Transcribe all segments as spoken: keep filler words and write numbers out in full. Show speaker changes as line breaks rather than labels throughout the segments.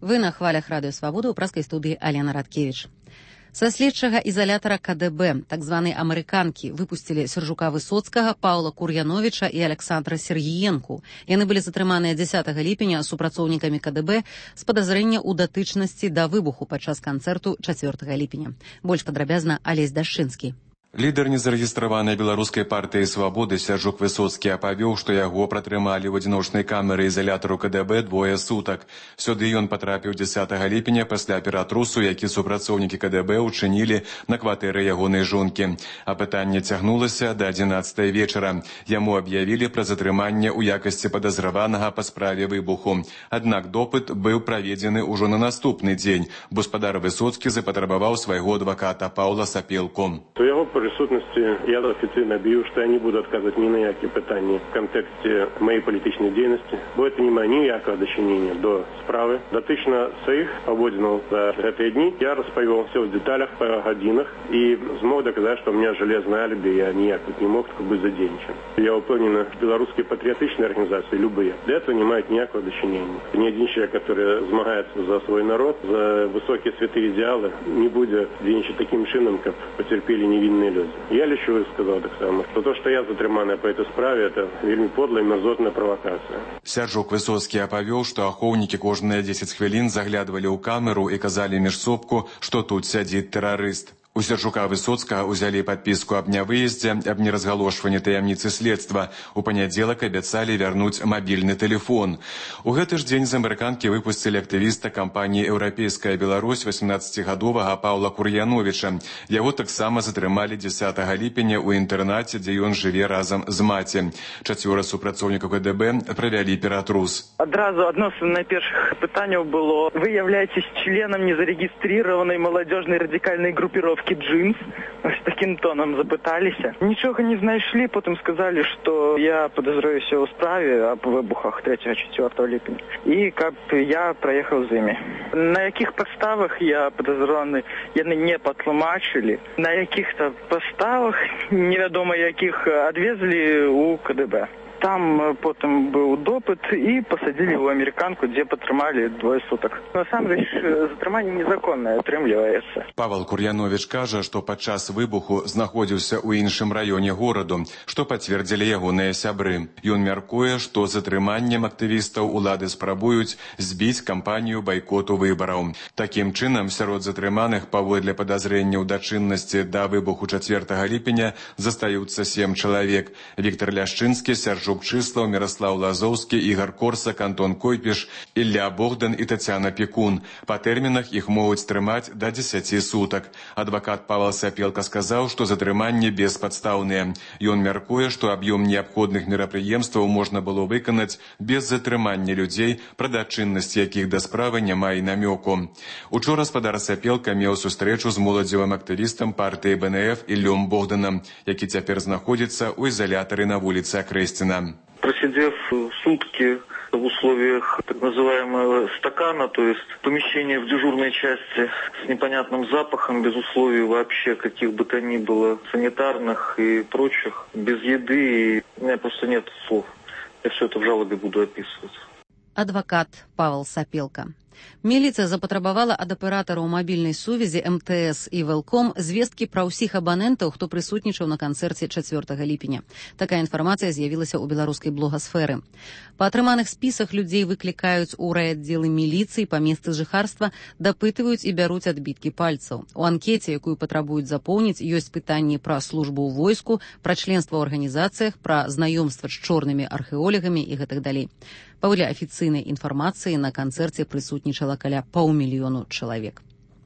Вы на хвалях Радыё Свабода, ў праскай студыі Алена Радкевіч. Са следчага ізалятара ка дэ бэ, так званай амерыканкі, выпусцілі Сяржука Высоцкага, Паўла Кур'яновіча і Александра Сергіенку. Яны былі затрыманыя дзясятага ліпеня супрацоўнікамі ка дэ бэ з падазрэння ў датычнасці да выбуху падчас канцэрту чацвёртага ліпеня. Больш падрабязна Алесь Дашчынскі.
Лідар незарэгістраванай беларускай партыі «Свабоды» Сяржук Высоцкі апавёў, што яго пратрымалі ў адзіночнай камеры ізалятару ка дэ бэ двое сутак. Сюды ён патрапіў дзясятага ліпеня пасля ператрусу, які супрацоўнікі ка дэ бэ ўчынілі на кватэры ягонай жонкі. Апытанне цягнулася да адзінаццатай вечара. Яму аб'явілі пра затрыманне ў якасці падазраванага па справе выбуху. Аднак допыт быў праведзены ўжо на наступны дзень. Гаспадар Высоцкі запатрабаваў свайго адваката Паўла Сапелку.
Присутності я офіційно об'явив, що я не буду відказувати ні на які питання в контексті моєї політичної діяльності, бо це не має ніякого дочинення до справи. Дотично своїх обводів за ці дні я розповів все в деталях, по годинах і змог доказати, що у мене железне алібі, я ніяк не мог бути задіянчен. Я впевнений, що білоруські патріотичні організації, любые, до цього не мають ніякого дочинення. Ні один человек, який змагається за свій народ, за високі святі ідеали, не буде діянчити таким чином, як потерпіли невинні люди. Я лічу, сказав так само, що то, що я затриманий по цій справі, це вельми подла і мерзотна провокація.
Сяржук Высоцкі апавёў, што ахоўнікі кожныя дзесяць хвілін заглядвалі ў камеру і казалі міжсобку, што тут сядзіць тэрарыст. У Сяржука Высоцкага ўзялі падпіску аб нявыездзе, аб неразгалошванні таямніцы следства. У панядзелак абяцалі вярнуць мабільны тэлефон. У гэты ж дзень з амерыканкі выпусцілі актывіста кампаніі «Еўрапейская Беларусь» васемнаццацігадовага Паўла Кур'яновіча. Яго таксама затрымалі дзясятага ліпеня ў інтэрнаце, дзе ён жыве разам з маці. Чацвёра супрацоўнікаў ка дэ бэ правялі ператрус.
Адразу адно з найпершых пытанняў было: вы являетесь членом незарегистрированной молодежной радикальной группировки «Джинс». С таким тоном запыталися. Ничего не знайшли, потом сказали, что я подозрююся у справе об выбухах третьего-четвёртого липня. И как я проехал з ими. На яких подставах я подозреваний, яны не потлумачили. На яких-то подставах, невядомо яких, отвезли у ка дэ бэ. Там потом был допыт и посадили в американку, где потрымали двое суток. На самом деле, затрымание незаконное атрымліваецца.
Павел Кур'янович кажа, што падчас выбуху знаходзіўся ў іншым раёне гораду, што пацвердзілі ягоныя сябры. Ён мяркуе, што затрыманнем актывістаў улады спрабуюць збіць кампанію байкоту выбараў. Такім чынам, сярод затрыманых паводле падазрэнняў дачыннасці да выбуху чацвёртага ліпеня застаюцца сем чалавек. Віктор Ляшчынскі, Сяржук Чыслаў, Міраслаў Лазоўскі, Ігар Корсак, Антон Койпіш, Ілля Богдан і Тацяна Пекун. Па тэрмінах іх могуць трымаць да дзесяці сутак. Адвакат Павел Сапелка сказаў, што затрыманні беспадстаўныя. Ён мяркуе, што аб'ём неабходных мерапрыемстваў можна было выканаць без затрымання людзей, пра дачыннасць якіх да справы няма і намёку. Учора гаспадар Сапелка меў сустрэчу з моладзевым актывістам партыі бэ эн эф Іллём Богданам, які цяпер знаходзіцца ў ізалятары на вуліцы Акрэсціна.
Просидев сутки в условиях так называемого стакана, то есть помещение в дежурной части с непонятным запахом, без условий вообще каких бы то ни было санитарных и прочих, без еды, и у меня просто нет слов. Я все это в жалобе буду описывать.
Адвокат Павел Сапелка. Міліцыя запатрабавала ад аператараў мабільнай сувязі эм тэ эс і Велком звесткі пра ўсіх абанентаў, хто прысутнічаў на канцэрце чацвёртага ліпеня. Такая інфармацыя з'явілася ў беларускай блогасферы. Па атрыманых спісах людзей выклікаюць у райаддзелы міліцыі па месцы жыхарства, дапытваюць і бяруць адбіткі пальцаў. У анкеце, якую патрабуюць запоўніць, ёсць пытанні пра службу ў войску, пра членства ў арганізацыях, пра знаёмства з чорнымі археолягамі і гэтак далей. Паводле афіцыйнай інфармацыі, на канцэрце прысутнічала каля паўмільёну чалавек.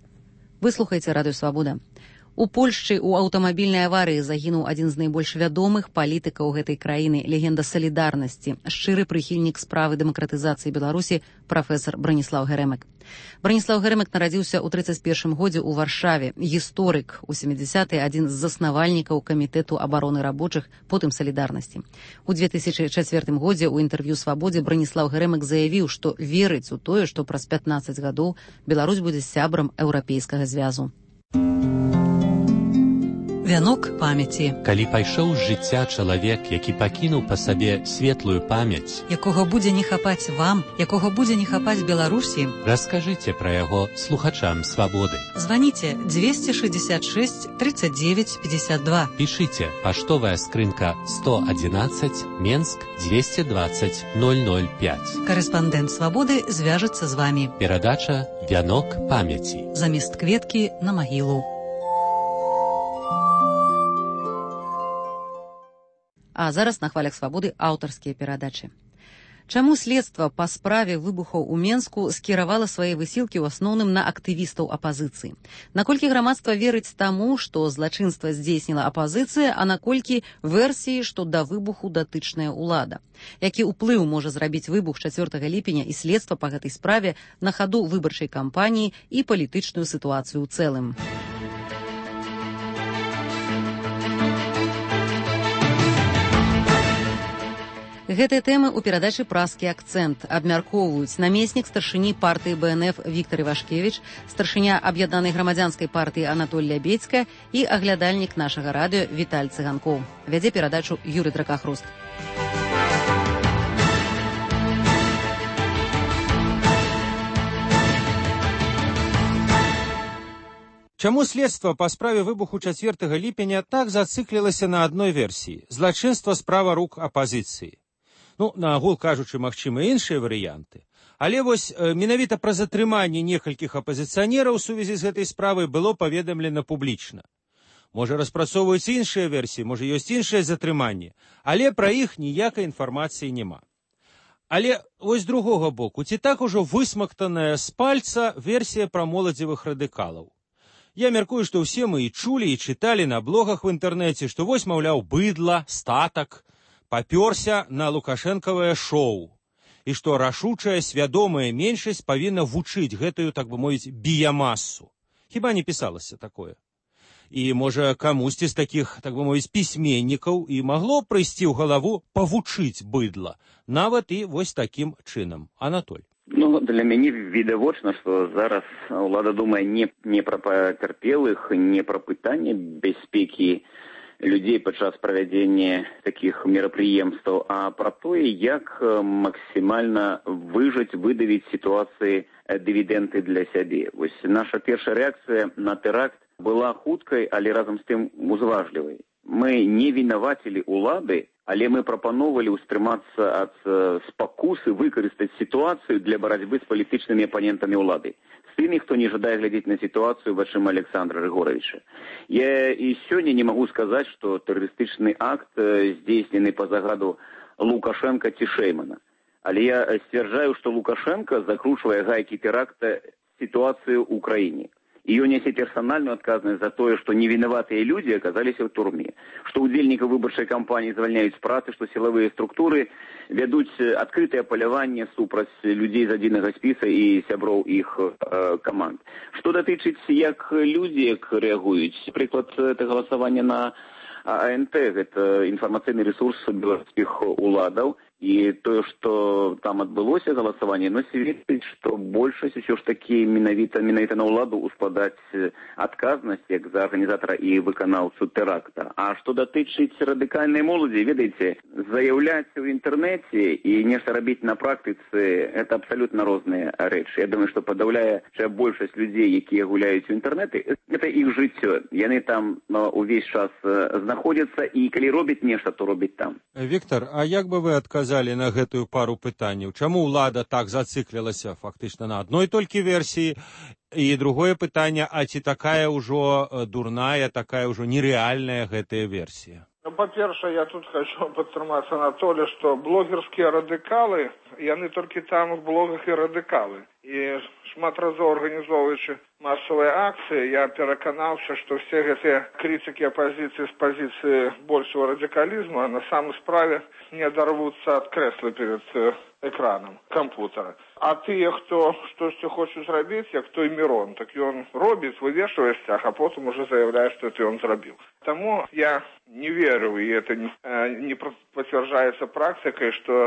Вы слухаеце Радыё Свабода. У Польшчы ў аўтамабільнай аварыі загінуў адзін з найбольш вядомых палітыкаў гэтай краіны, легенда салідарнасці, шчыры прыхільнік справы дэмакратызацыі Беларусі прафесар Браніслаў Герэмек. Браніслаў Герэмек нарадзіўся ў трыццаць першым годзе ў Варшаве, гісторык, у сямідзясятыя адзін з заснавальнікаў камітэту абароны рабочых, потым салідарнасці. У две тысячы чацвёртым годзе ў інтэрв'ю «Свабодзе» Браніслаў Герэмек заявіў, што верыць у тое, што праз пятнаццаць гадоў Беларусь будзе сябрам Еўрапейскага звязу. Вянок памяці.
Калі пайшоў з жыцця чалавек, які пакінуў па сабе светлую памяць,
якога будзе не хапаць вам, якога будзе не хапаць Беларусі,
раскажыце пра яго слухачам свабоды.
Званіце двести шестьдесят шесть тридцать девять пятьдесят два.
Пішыце паштовая скрынка сто одиннадцать, Менск двести двадцать ноль ноль пять.
Карэспандэнт свабоды звяжацца з вамі.
Перадача «Вянок памяці».
Замест кветкі на магілу. А зараз на хвалях свабоды аўтарскія перадачы. Чаму следства па справе выбухаў у Менску скіравала свае высілкі ў асноўным на актывістаў апазіцыі? Наколькі грамадства верыць таму, што злачынства здзейсніла апазіцыя, а наколькі версіі, што да выбуху датычная ўлада? Які ўплыў можа зрабіць выбух чацвёртага ліпеня і следства па гэтай справе на хаду выбарчай кампаніі і палітычную сітуацыю ў цэлым? Гэтыя тэмы ў перадачы «Празкі акцэнт» абмяркоўваюць намеснік старшыні партыі бэ эн эф Віктар Івашкевіч, старшыня аб'яднанай грамадзянскай партыі Анатоль Лябедзька і аглядальнік нашага радыё Віталь Цыганкоў. Вядзе перадачу Юрый Дракахруст.
Чаму следства па справе выбуху чацвёртага ліпеня так зацыклілася на адной версіі – злачынства справа рук апазіцыі? Ну, на агул кажучы, магчыма іншыя варыянты. Але вось э, менавіта пра затрыманне некалькіх апазіцыянераў у сувязі з гэтай справай было паведамлена публічна. Можа, распрацоўваюць іншыя версіі, можа, ёсць іншае затрыманне, але пра іх ніякай інфармацыі няма. Але вось з другога боку, ці так ужо высмактаная з пальца версія пра моладзевых радыкалаў? Я мяркую, што ўсе мы і чулі, і чыталі на блогах в інтэрнэце, што вось, маўляў, быдла, статак, папёрся на лукашэнкавае шоу, і што рашучая свядомая меншасць павінна вучыць гэтую, так бы мовіць, біямасу. Хіба не пісалася такое? І, можа, камусьці з такіх, так бы мовіць, пісьменнікаў і магло прыйсці ў галаву павучыць быдла, нават і вось такім чынам. Анатоль.
Ну, для мяне відавочна, што зараз ўлада думае не, не пра пацярпелых, не пра пытанне бяспекі людзей падчас правядзення такіх мерапрыемстваў, а пра тое, як максімальна выжаць, выдавіць сітуацыі дывідэнды для сябе. Вось наша першая рэакцыя на тэракт была хуткай, але разам з тым узважлівай. Мы не вінавацілі ўлады, але мы прапановвалі ўстрымацца ад спакусы выкарыстаць сітуацыю для барацьбы з палітычнымі апанентамі ўлады. З тымі, хто не жадае глядзець на сітуацыю вачыма Александра Рыгоровича. Я і сёння не магу сказаць, што тэрарыстычны акт здзейснены па загаду Лукашенка ці Шеймана. Але я сцвярджаю, што Лукашенко закручвае гайкі тэракта сітуацыю ў краіне. І ён нясе персанальную адказнасць за тое, што невінаватыя людзі аказаліся ў турме, што ўдзельнікаў выбарчай кампаніі звальняюць з працы, што сілавыя структуры вядуць адкрытае паляванне супраць людзей з адзінага спіса і сяброў іх э, каманд. Што датычыць, як людзі як рэагуюць, прыклад, это галасаванне на а эн тэ, гэта інфармацыйны рэсурс беларускіх уладаў, і тое, што там адбылося галасаванне, но сведчыць, што большасць усё ж такі менавіта менавіта на ўладу ўспадаць адказнасць як за арганізатара і выканаўцу тэракта. А што датычыць радыкальнай моладзі, ведаеце, заяўляць у інтэрнэце і нешта рабіць на практыцы, гэта абсалютна розныя рэчы. Я думаю, што падаўляючая большасць людзей, якія гуляюць у інтэрнэты, гэта іх жыццё. Яны там ну, увесь час знаходзяцца, і калі робяць нешта, то робяць там.
Віктор, а як бы вы адказалі на гэтую пару пытанняў? Чаму ўлада так зацыклілася фактычна на адной толькі версіі? І другое пытанне, а ці такая ўжо дурная, такая ўжо нерэальная гэтая версія?
Ну, па-першае, я тут хочу падтрымаць Анатолія, што блогерскія радыкалы, яны толькі там у блогах і радыкалы. І шмат разоў арганізоўваючы масавыя акцыі, я пераканаўся, што все гэтыя крытыкі апазіцыі з пазіцыі большого радыкалізму на самой справе не адарвуцца ад крэсла перед экранам кампутара. А тыя, хто штосьці хочуць зрабіць, як той Мірон, так ён робіць, вывешвае сцяг, а потым уже заявляе, што это ён зрабіў. Таму я не верю, і это не, не пацвярджаецца практыкай, што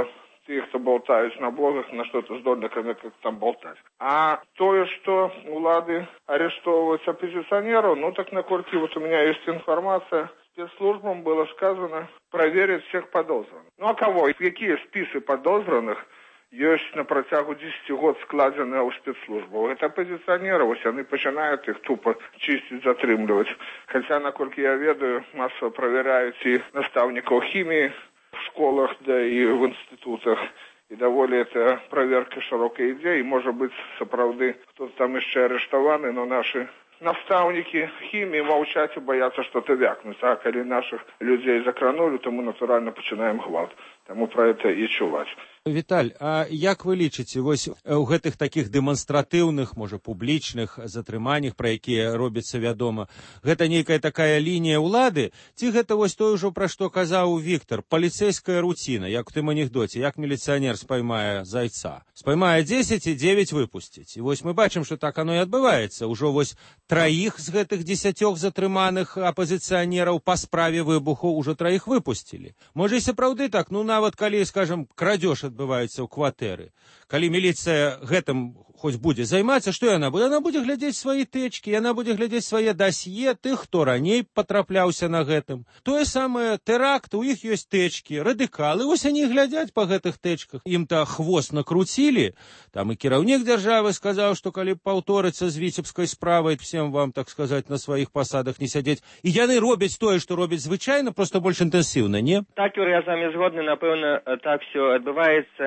тех, кто болтают на блогах, на что-то здольно, кроме как там болтать. А то, что улады арестовывают оппозиционеров, ну так на корке вот у меня есть информация, спецслужбам было сказано проверить всех подозренных. Ну а кого? И какие списки подозренных есть на протягу десяти год складены у спецслужбаў? Это оппозиционеры, вот они начинают их тупо чистить, затрымливать. Хотя, насколько я ведаю, массово проверяют и наставников химии в школах, да и в институтах. И довольно это проверка широкой идеи. Может быть, сапраўды кто-то там еще арештованы, но наши наставники химии молчат и боятся что-то вякнуть. А когда наших людей закранули, то мы натурально начинаем гвалт. Тому про это и чуваць.
Віталь, а як вы лічыце, вось у гэтых такіх дэманстратыўных, можа, публічных затрыманнях, пра якія робіцца вядома, гэта нейкая такая лінія ўлады, ці гэта вось тое ўжо, пра што казаў Віктор, паліцэйская руціна, як у тым анекдоце, як міліцыянер спаймае зайца. Спаймае дзесяць і дзевяць выпусціць. І вось мы бачым, што так оно і адбываецца. Ужо вось траіх з гэтых дзесяцёх затрыманых апазіцыянераў па справе выбуху ўжо траіх выпусцілі. Можа, і сапраўды так, ну нават калі, скажам, крадзеж адбываецца ў кватэры. Калі міліцыя гэтым хоць будзе займацца, што яна будзе? Яна будзе глядзець свае тэчкі, яна будзе глядзець свае дасье тых, хто раней патрапляўся на гэтым. Тое самае тэракт, у іх ёсць тэчкі, радыкалы, вось они глядзяць па гэтых тэчках. Ім-то хвост накруцілі, там і кіраўнік дзяржавы сказаў, што калі паўторыцца з віцебскай справай, всем вам, так сказаць, на сваіх пасадах не сядзець. І яны робяць тое, што робяць звычайна, проста больш інтэнсіўна, не?
Так, Юрий, я з вами згодны, напэўна, так все адбываецца,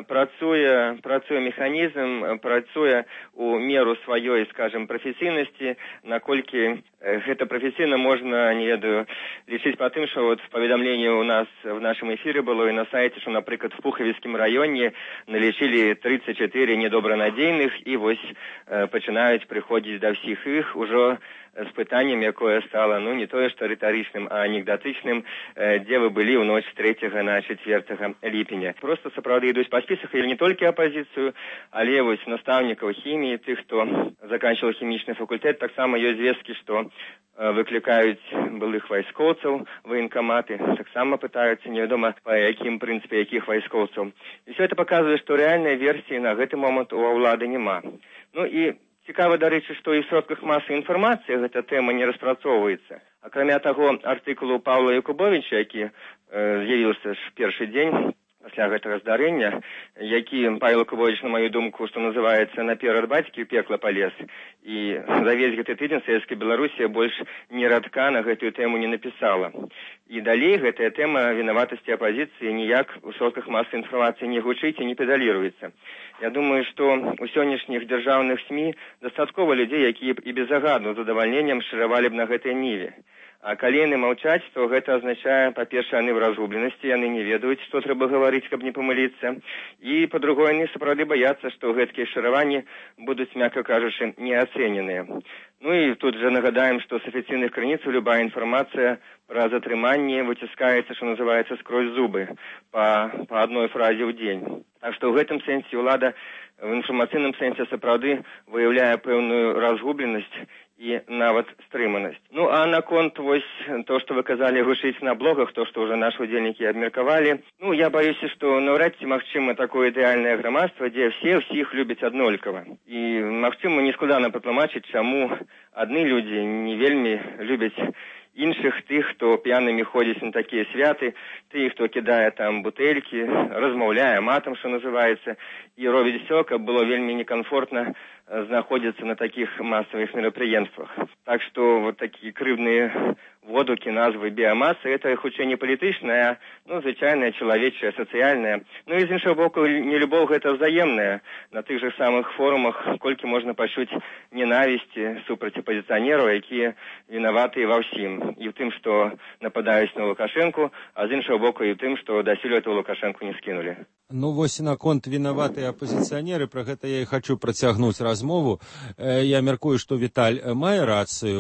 працуе, працуе механізм, працуе у меру сваёй, скажем, прафесійнасці, наколькі гэта прафесійна можна, не ведаю, лічыць па тым, што вот паведамленне у нас в нашым эфіры было і на сайце, што, напрыклад, в Пухавіцкім раёне налічылі тридцать четыре недобранадзейных і вось э, пачынаюць прыходзіць да ўсіх іх ужо з пытаннем, якое стало, ну, не тое, што рытарычным, а анекдатычным, э, дзе вы былі ў ноч з трэцяга на чацвёртага ліпеня. Просто сапраўды ідуць па спісах, і не толькі апазіцыю, але вось настаўнікаў хіміі, тых, хто заканчивал хімічны факультэт, таксама ёсць звесткі, што выклікаюць былых вайскоўцаў, военкаматы, таксама пытаюцца, невядома, па якім прынцыпе якіх вайскоўцаў. І все это паказвае, што рэальнай версіі на гэты момант у ўлады няма. Ну і цікава, дарэчы, што і ў сродках масавай інфармацыі гэта тэма не распрацоўваецца. Акрамя таго, артыкулу Паўла Якубовіча, які э, з'явіўся ж першы дзень пасля гэтага здарэння, які Павел Якубович, на мою думку, што называецца, наперад бацькі ў пекла палез, і за весь гэты тыдзень Савецкая Беларусія больш ні радка на гэтую тэму не напісала. І далей гэтая тэма вінаватасці апазіцыі ніяк у сродках масавай інфармацыі не гучыць і не педаліруецца. Я думаю, што у сённяшніх дзяржаўных СМІ дастаткова людзей, якія б і безагаду з задавальненнем шыравалі б на гэтай ніве. А калі яны маўчаць, то гэта азначае, па-першае, яны в разгубленасці, яны не ведаюць, што трэба гаварыць, каб не памыліцца. І, па-другое, яны сапраўды баяцца, што гэткія шараванні будуць, мякка кажучы, неацэненыя. Ну і тут же нагадаем, што з афіцыйных крыніц любая інфармацыя пра затрыманне выціскаецца, што называецца, скрозь зубы, па, па адной фразе ў дзень. Так што ў гэтым сэнсе ўлада в інфармацыйным сэнсе сапраўды выяўляе пэўную разгубленасць і нават стрыманасць. Ну, а наконт вось то, што вы казалі, гучыць на блогах, то, што ўжо нашы ўдзельнікі абмеркавалі, ну, я баюся, што наўрад ці магчыма такое ідэальнае грамадства, дзе все ўсіх любяць аднолькава. І, магчыма, не складана патлумачыць, чаму адны людзі не вельмі любяць іншых, тых, хто п'янымі ходзіць на такія святы, тых, хто кідае там бутэлькі, размаўляе матам, што называецца, і робіць все, каб было вельмі некамфортна знаходзіцца на такіх масавых мерапрыемствах. Так што вот такія крыўныя водукі, назвы біямасы, это хутчэй не палітычная, ну, звычайная, чалавечая, сацыяльная. Ну і з іншага боку, нелюбоў гэта взаемная. На тых жа самых форумах колькі можна пачуць ненавісці супраць апазіцыянераў, якія вінаватыя ва ўсім. І ў тым, што нападаюць на Лукашэнку, а з іншага боку і ў тым, што дасюль эту Лукашэнку не скінулі.
Ну, вось наконт вінаватыя апазіцыянеры, пра гэта я і хачу працягнуць размову. Я мяркую, што Віталь мае рацыю.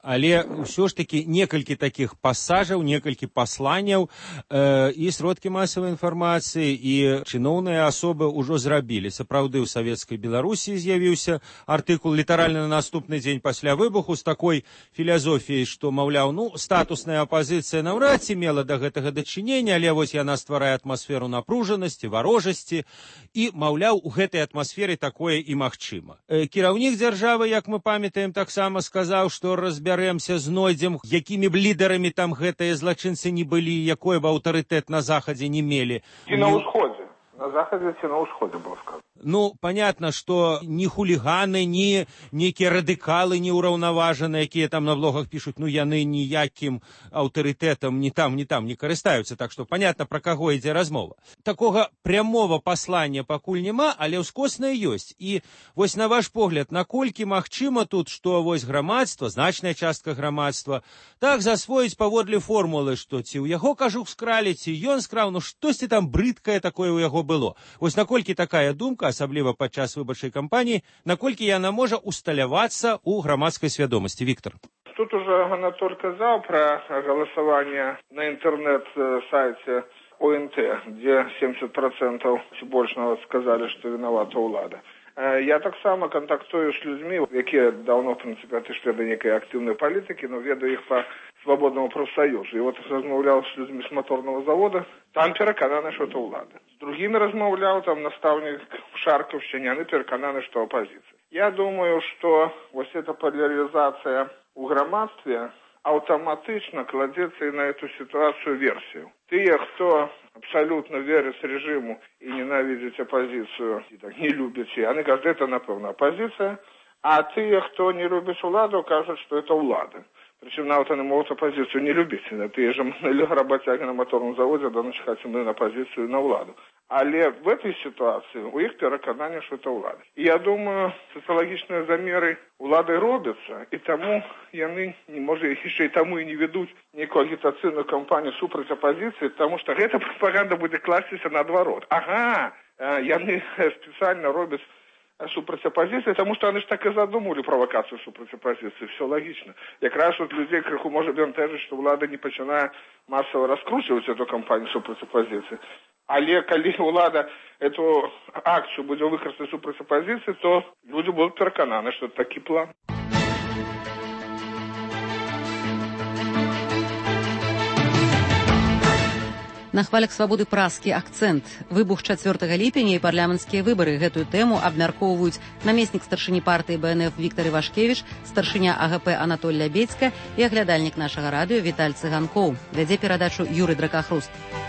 Але ўсё ж такі некалькі такіх пасажаў, некалькі пасланняў э, і сродкі масавай інфармацыі, і чыноўныя асобы ўжо зрабілі. Сапраўды, у савецкай Беларусі з'явіўся артыкул літаральна на наступны дзень пасля выбуху з такой філазофіяй, што, маўляў, ну, статусная апазіцыя наўрад ці мела да гэтага дачынення, але вось яна стварае атмасферу напружанасці, варожасці, і, маўляў, у гэтай атмасферы такое і магчыма. Э, кіраўнік дзяржавы, як мы памятаем, таксама сказаў, што разбярэмся, знойдзем, якімі б лідарамі там гэтыя злачынцы не былі, якой бы аўтарытэт на захадзе не мелі.
І на ўсходзе. На захадзе ці на ўсходзе было сказано.
Ну, понятно, что ни хулиганы, ни некие радикалы неураўнаважаныя, якія там на блогах пишут, ну, яны ніякім аўтарытэтам ни там, ни там не карыстаюцца, так что понятно, про каго ідзе размова. Такога прямого послання пакуль няма, але ўскоснае ёсць. І вось на ваш погляд, наколькі магчыма тут, што вось грамадства, значная частка грамадства, так засвоіць паводле формулы, што ці ў яго кажух скралі, ці ён скраў, ну штосьці там брыдкае такое ў яго было. Вось наколькі такая думка, асабліва падчас выбарчай кампаніі, наколькі яна можа усталявацца ў грамадскай свядомасці. Віктор.
Тут уже Анатоль казал про голосование на интернет-сайте О Н Т, где семьдесят процентов ці больш нават сказали, что виновата ўлада. Я так само контактую с людьми, якія давно, в принципе, отошли до некой активной политики, но ведаю их по свободному профсоюзу. И вот размовлял с людьми с моторного завода, там переконаны, что это ўлада. С другими размовлял, там наставник Шарковщине, они переконаны, что оппозиция. Я думаю, что вот эта поляризация у громадстве автоматично кладется и на эту ситуацию версию. Те, кто абсолютно верит режиму и ненавидит оппозицию, и так не любит ее, они говорят, это, напевно, оппозиция, а те, кто не любит уладу, кажут, что это улада. Причем навіть вони можуть опозицію не любити. Ти ж работяги на моторному заводі, да начхати ми на опозицію, на владу. Але в цій ситуації у їх переконання, що це влада. І я думаю, соціологічні заміри влади робляться, і тому вони, може, ще й тому і не ведуть ніяку агітаційну кампанію супроть опозиції, тому що ця пропаганда буде кластися наоборот. Ага, вони спеціально роблять супроть оппозиции, потому что они же так и задумали провокацию супроть оппозиции. Все логично. Якраз от людей криху може бентежить, що влада не починає масово розкручувати цю кампанію супроть оппозиции. Але коли влада эту акцию буде використати супроть оппозиции, то люди будуть переконані, що це такий план.
На хвалях свабоды праскі акцэнт. Выбух чацвёртага ліпеня і парламенцкія выбары. Гэтую тэму абмяркоўваюць намеснік старшыні партыі Б Н Ф Віктор Івашкевіч, старшыня А Г П Анатоль Лябедзька і аглядальнік нашага радыё Віталь Цыганкоў. Вядзе перадачу Юрый Дракахруст.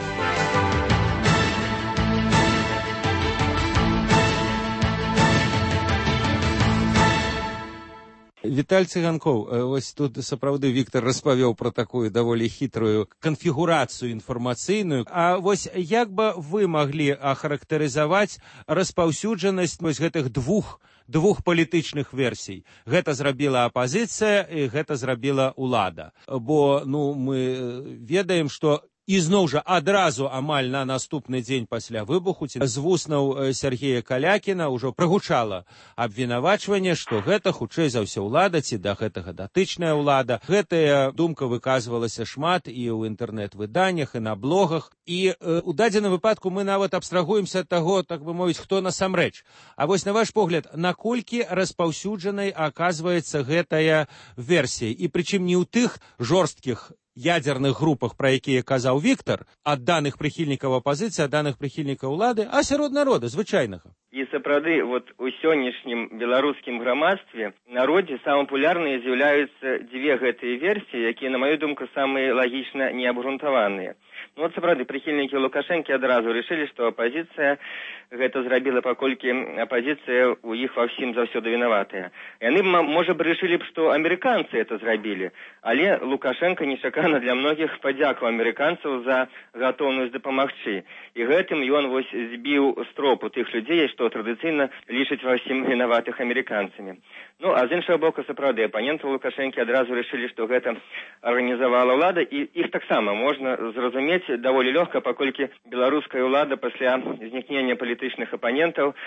Віталь Цыганкоў, вось тут сапраўды Віктор распавёў пра такую даволі хітрую канфігурацыю інфармацыйную. А вось як бы вы маглі ахарактарызаваць распаўсюджанасць вось гэтых двух двух палітычных версій? Гэта зрабіла апазіцыя і гэта зрабіла ўлада. Бо, ну, мы ведаем, што і зноў жа адразу амаль на наступны дзень пасля выбуху з вуснаў Сергея Калякіна ўжо прагучала абвінавачванне, што гэта хутчэй за ўсё ўлада ці да гэтага датычная ўлада. Гэтая думка выказвалася шмат і ў інтэрнэт-выданнях, і на блогах. І э, у дадзеным выпадку мы нават абстрагуемся ад таго, так бы мовіць, хто насамрэч. А вось на ваш погляд, наколькі распаўсюджанай аказваецца гэтая версія? І прычым не ў тых жорсткіх ядерных групах, про якія казаў Віктор, ад даных прыхільнікаў апазіцыі, ад даных прыхільнікаў улады, а сярод народа, звычайнага.
І сапраўды, вот у сённяшнім беларускім грамадстве народзе самыя папулярныя з'яўляюцца дзве гэтыя версіі, якія, на маю думку, самыя лагічна неабгрунтаваныя. Ну, вот сапраўды, прыхільнікі Лукашэнкі адразу решили, што апазіцыя гэта зрабіла, паколькі апазіцыя у іх ва ўсім заўсёды вінаватая. Яны, можа б, решили б, што амерыканцы это зрабілі, але Лукашенко нечакана для многіх падзякаў амерыканцаў за гатоўнасць дапамагчы. І гэтым ён вось збіў з тропу тых людзей, што што традыцыйна лічаць ва ўсім вінаватых амерыканцамі. Ну, а з іншага боку, сапраўды, апаненты Лукашэнкі адразу рашылі, што гэта арганізавала ўлада, і іх таксама можна зразумець даволі лёгка, паколькі беларуская ўлада пасля знікнення палітычных апанентаў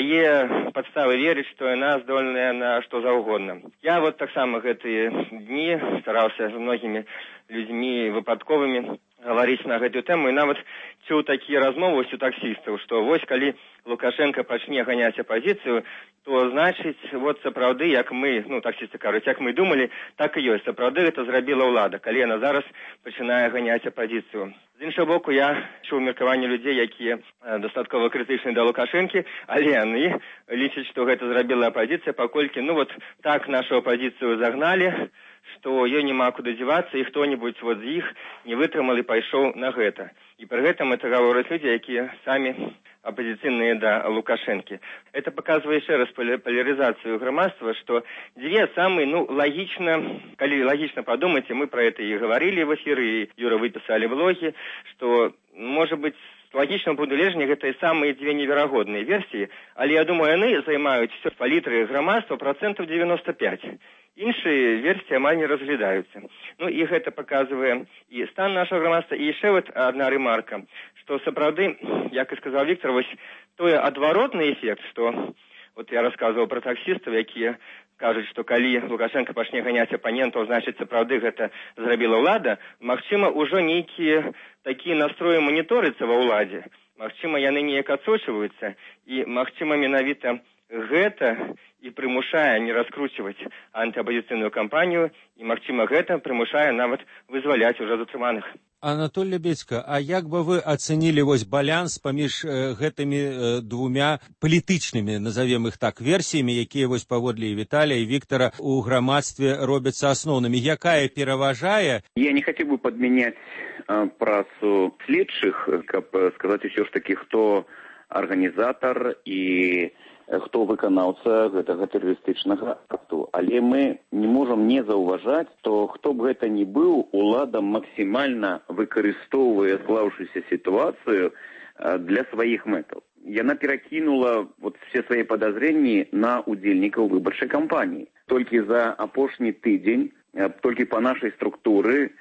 дае падставы верыць, што яна здольная на што заўгодна. Я вот таксама гэтыя дні стараўся з многімі людзьмі выпадковымі гаварыць на гэтую тэму, і нават чуў такія размовы у таксістаў, што вось калі Лукашенко пачне ганяць апазіцыю, то значыць, вот сапраўды, як мы, ну, таксісты кажуць, як мы думалі, так і ёсць. Сапраўды гэта зрабіла ўлада, калі яна зараз пачынае ганяць апазіцыю. З іншага боку, я чуў меркаванне людзей, якія дастаткова крытычныя да Лукашэнкі, але яны лічаць, што гэта зрабіла апазіцыя, паколькі, ну, вот так нашу апазіцыю загналі, што ёй няма куды дзівацца, і хто-небудзь вот з іх не вытрымал і пайшоў на гэта. І пры гэтым это гавораць людзі, якія самі апозіцыйныя да Лукашэнкі. Это паказвае яшчэ раз палярызацыю грамадства, што дзве самыя, ну, лагічна, калі лагічна падумаць, мы пра гэта і гаварылі в эфіры, і Юра выпісалі блогі, што, можа быць, з лагічным пункту гэта і самыя дзве неверагодныя версіі, але я думаю, яны займаюць все палітры грамадства працэнтаў девяносто пять. Іншыя версіі амаль не разглядаюцца. Ну і гэта паказвае і стан нашага грамадства, і яшчэ вот адна ремарка, што сапраўды, як і сказаў Віктор, вось той адваротны эфект, што вот я расказваў пра таксістаў, якія кажуць, што калі Лукашенко пачне ганяць апанентаў, значыць, сапраўды гэта зрабіла ўлада, магчыма, ужо нейкія такія настроі маніторыцца ва ўладзе. Магчыма, яны неяк адсочваюцца, і, магчыма, менавіта гэта і прымушае не раскручваць антыапазіцыйную кампанію, і, магчыма, гэта прымушае нават вызваляць ужо затрыманых.
Анатоль Лебедзька, а як бы вы ацэнілі вось баланс паміж э, гэтымі э, двумя палітычнымі, назовем их так, версіямі, якія вось паводле і Віталія, і Віктора у грамадстве робяцца асноўнымі? Якая пераважае?
Я не хотел бы подменять э, працу следчых, каб сказаць усё ж таки, хто арганізатар і хто выканаўца гэтага тэрарыстычнага акту. Але мы не можам не заўважаць, то хто б гэта ни быў, улада максімальна выкарыстоўвае склаўшуюся сітуацыю для сваіх мэтаў. Яна перакінула вот все свои подозрения на удзельнікаў выбарчай кампаніі. Толькі за апошні тыдзень, толькі па нашай структуры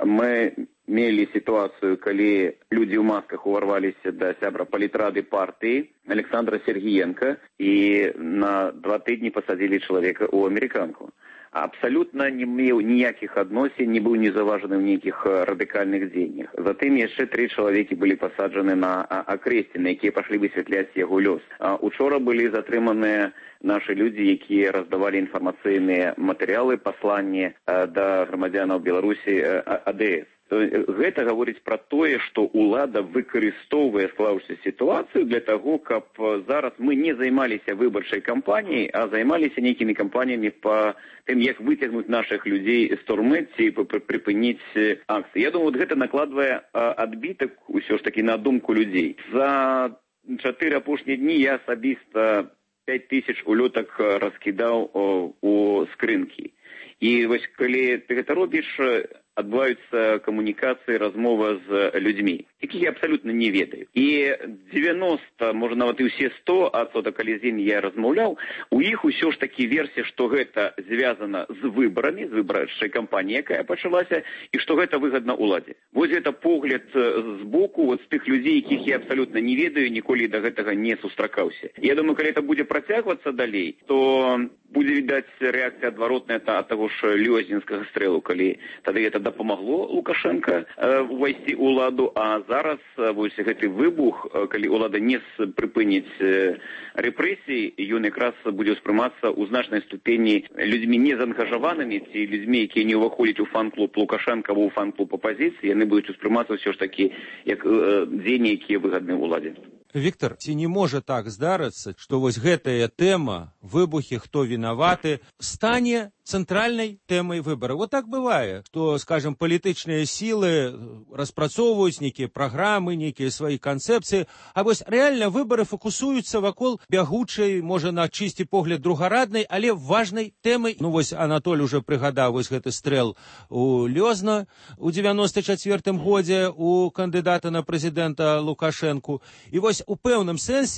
мы мелі сітуацыю, калі людзі ў масках уварваліся да сябра палітрады партыі Александра Сергіенка і на два тыдні пасадзілі чалавека ў амерыканку. Абсалютна не меў ніякіх адносін, не быў не заважаны ў нейкіх радыкальных дзеяннях. Затым яшчэ тры чалавекі былі пасаджаны на акрэсціны, якія пашлі высвятляць яго лёс. Учора былі затрыманыя нашы людзі, якія раздавалі інфармацыйныя матэрыялы, пасланні да грамадзянаў Беларусі А Д С. Гэта гаворыць пра тое, што ўлада выкарыстоўвае склаўшуюся сітуацыю для таго, каб зараз мы не займаліся выбарчай кампаніяй, а займаліся нейкімі кампаніямі па тым, як выцягнуць нашых людзей з турмы ці прыпыніць акцыі. Я думаю, вот гэта накладвае адбітак усё ж такі на думку людзей. За чатыры апошнія дні я асабіста пять тысяч улётак раскідаў у скрынкі. І вось калі ты гэта робіш, адбываюцца камунікацыі, размова з людзьмі, якіх я абсалютна не ведаю. І девяносто, можа нават і ўсе сто адсоткаў, калі з імі я размаўляў, у іх усё ж такі версія, што гэта звязана з выбарамі, з выбарчай кампаніяй, якая пачалася, і што гэта выгадна ўладзе. Вось гэта погляд з боку, вот з тых людзей, якіх я абсалютна не ведаю, ніколі да гэтага не сустракаўся. Я думаю, калі это будзе працягвацца далей, то будзе відаць рэакцыя адваротная ад таго ж лёзнінскага стрэлу, калі тады гэта дапамагло Лукашенко э, увайсці ў уладу, а зараз вось гэты выбух, калі ўлада не прыпыніць э, рэпрэсіі, ён якраз будзе ўспрымацца ў значнай ступені людзьмі незаангажаванымі ці людзьмі, якія не ўваходзяць у фан-клуб Лукашенка або ў фан-клуб апазіцыі, яны будуць успрымацца ўсё ж такі як э, дзеянні, якія выгадны ўладзе.
Віктор, ці не можа так здарыцца, што вось гэтая тэма, выбухі, хто вінаваты, стане цэнтральнай тэмай выбараў? Вот так бывае, што, скажем, палітычныя сілы распрацоўваюць нейкія праграмы, нейкія свае канцэпцыі, а вось рэальна выбары фокусуюцца вакол бягучай, можа, на чысці погляд другараднай, але важнай тэмай. Ну вось Анатоль уже прыгадаў вось гэты стрэл у Лёзна у девяносто чацвёртым годзе у кандыдата на прэзідэнта Лукашэнку. І вось у пэўным сэнсе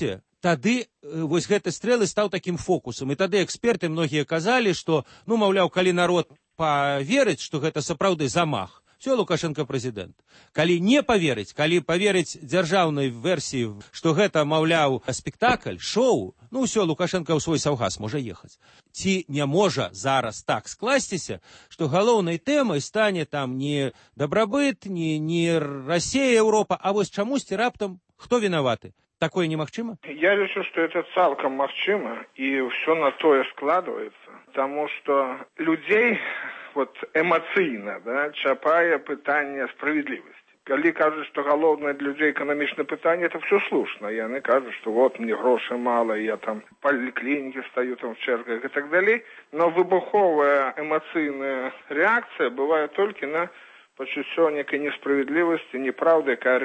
тады вось гэты стрэлы стаў такім фокусам. І тады эксперты многія казалі, што, ну, маўляў, калі народ паверыць, што гэта сапраўды замах, все, Лукашенко прэзідэнт. Калі не паверыць, калі паверыць дзяржаўнай версіі, што гэта, маўляў, спектакль, шоу, ну все, Лукашенко ў свой саўгас можа ехаць. Ці не можа зараз так скласціся, што галоўнай тэмай стане там не дабрабыт, не, не Расія, Еўропа, а вось чамусьці раптам хто вінаваты? Такое немагчыма?
Я лічу, што это цалкам магчыма, і ўсё на тое складваецца, таму што людзей вот эмацыйна, да, чапае пытанне справядлівасці. Калі кажуць, што галоўнае для людзей эканамічнае пытанне, это все слушна. Яны кажуць, што вот мне грошай мала, я там в паліклінікі стаю там в чергах і так далей. Но выбуховая эмацыйная рэакцыя бывае толькі на пачуццё некай несправядлівасці, неправды, якая